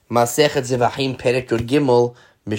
Masechet Zevachim Perek Yod Gimel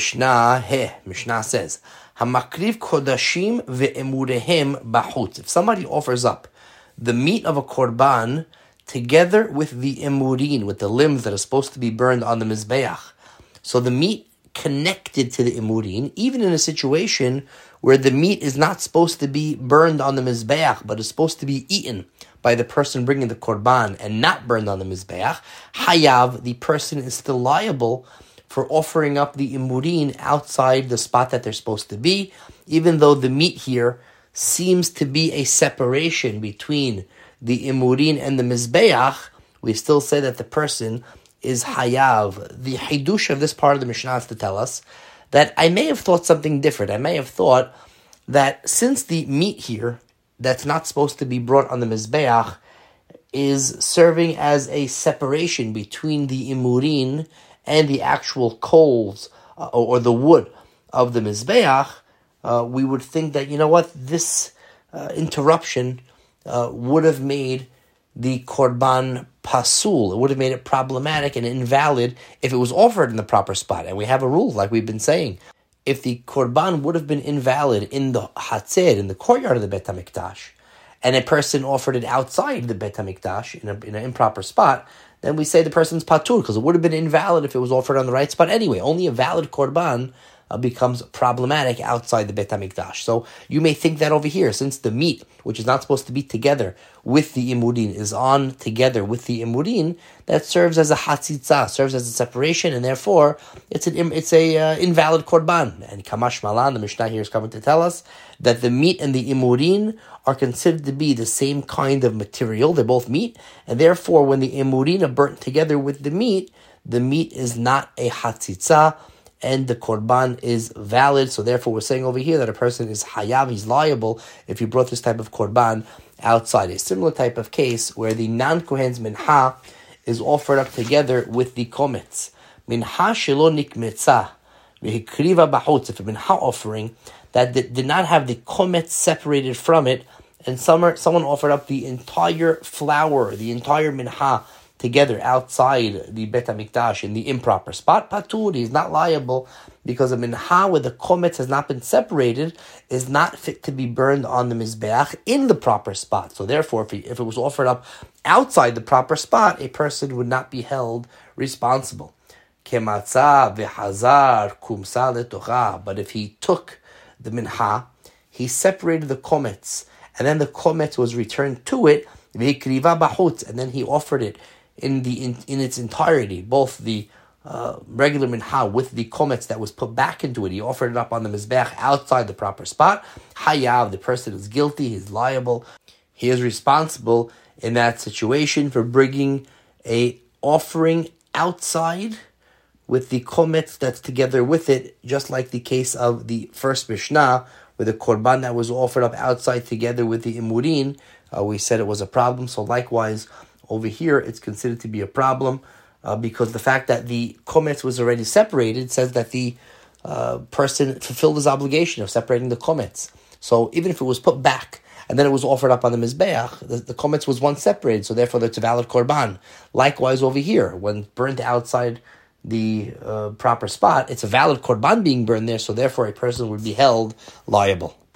Mishnah says, Hamakriv Kodashim ve'emurehem bachutz. If somebody offers up the meat of a korban together with the emurin, with the limbs that are supposed to be burned on the mizbeach, so the meat connected to the emurin, even in a situation where the meat is not supposed to be burned on the mizbeach, but is supposed to be eaten by the person bringing the korban and not burned on the mizbeach, hayav, the person is still liable for offering up the emurin outside the spot that they're supposed to be, even though the meat here seems to be a separation between the emurin and the mizbeach. We still say that the person is hayav. The hidush of this part of the Mishnah is to tell us that I may have thought something different. I may have thought that since the meat here that's not supposed to be brought on the mizbeach is serving as a separation between the emurin and the actual coals or the wood of the mizbeach, we would think that, you know what, this interruption would have made the korban pasul. It would have made it problematic and invalid if it was offered in the proper spot. And we have a rule, like we've been saying. If the korban would have been invalid in the hatzer, in the courtyard of the Bet HaMikdash, and a person offered it outside the Bet HaMikdash in an improper spot, then we say the person's patur, because it would have been invalid if it was offered on the right spot anyway. Only a valid korban becomes problematic outside the Bet HaMikdash. So you may think that over here, since the meat, which is not supposed to be together with the imurin, is on together with the imurin, that serves as a hatzitza, serves as a separation, and therefore it's a invalid korban. And Kamash Malan, the Mishnah here is coming to tell us that the meat and the imurin are considered to be the same kind of material. They're both meat, and therefore when the imurin are burnt together with the meat is not a hatzitza, and the korban is valid. So therefore we're saying over here that a person is hayav, he's liable if he brought this type of korban outside. A similar type of case where the non-kohen's minha is offered up together with the kometz. Minha shelo nikmetza v'hikriva b'chutz. If a minha offering that did not have the kometz separated from it, and someone offered up the entire flour, the entire minha, together outside the Bet HaMikdash in the improper spot, patur, he is not liable, because a minha where the kometz has not been separated is not fit to be burned on the mizbeach in the proper spot. So therefore, if it was offered up outside the proper spot, a person would not be held responsible. Kematza v'hazar kumsa letocha. But if he took the minha, he separated the kometz, and then the kometz was returned to it, v'hikriva b'chutz, and then he offered it in its entirety, both the regular minha with the kometz that was put back into it. He offered it up on the mizbeach outside the proper spot. Hayav, the person is guilty, he's liable. He is responsible in that situation for bringing a offering outside with the kometz that's together with it, just like the case of the first Mishnah, where the korban that was offered up outside together with the imurin, we said it was a problem. So likewise, over here, it's considered to be a problem because the fact that the kometz was already separated says that the person fulfilled his obligation of separating the kometz. So even if it was put back and then it was offered up on the mizbeach, the kometz was once separated, so therefore it's a valid korban. Likewise over here, when burnt outside the proper spot, it's a valid korban being burned there, so therefore a person would be held liable.